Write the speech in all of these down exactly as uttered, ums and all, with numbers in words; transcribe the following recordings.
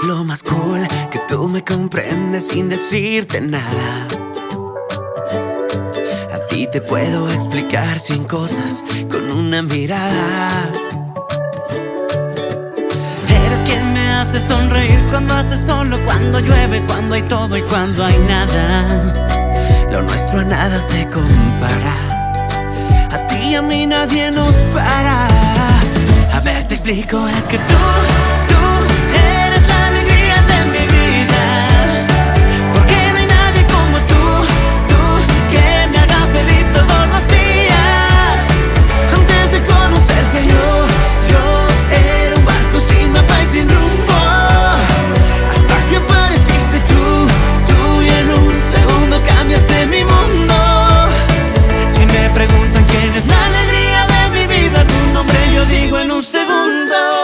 lo más cool, que tú me comprendes sin decirte nada. A ti te puedo explicar cien cosas con una mirada. Eres quien me hace sonreír cuando hace solo, cuando llueve, cuando hay todo y cuando hay nada. Lo nuestro a nada se compara. A ti y a mí nadie nos para. A ver, te explico, es que tú, tú eres la alegría de mi vida. Porque no hay nadie como tú, tú, que me haga feliz todos los días. Antes de conocerte yo, yo era un barco sin mapa y sin rumbo. Hasta que apareciste tú, tú y en un segundo cambiaste mi mundo. Si me preguntan quién es la alegría de mi vida, tu nombre yo digo en un segundo.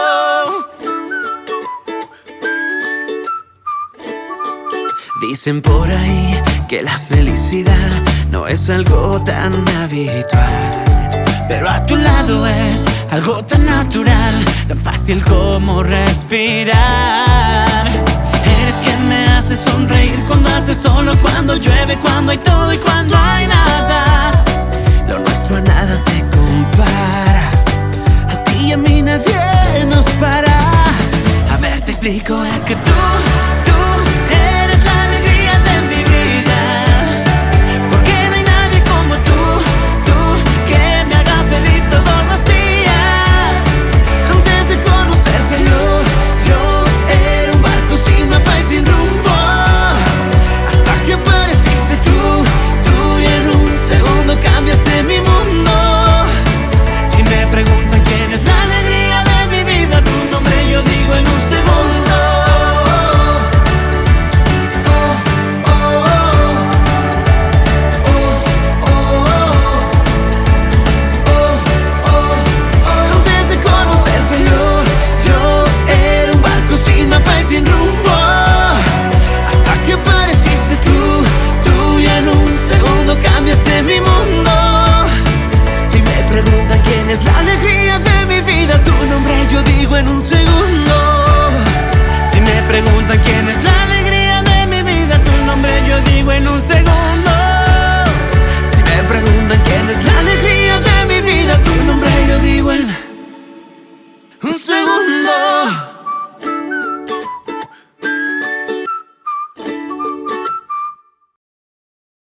Dicen por ahí que la felicidad no es algo tan habitual, pero a tu lado es algo tan natural, tan fácil como respirar. Eres quien me hace sonreír cuando hace solo, cuando llueve, cuando hay todo y cuando hay nada. Lo nuestro a nada se compara. A ti y a mí nadie nos para. A ver, te explico,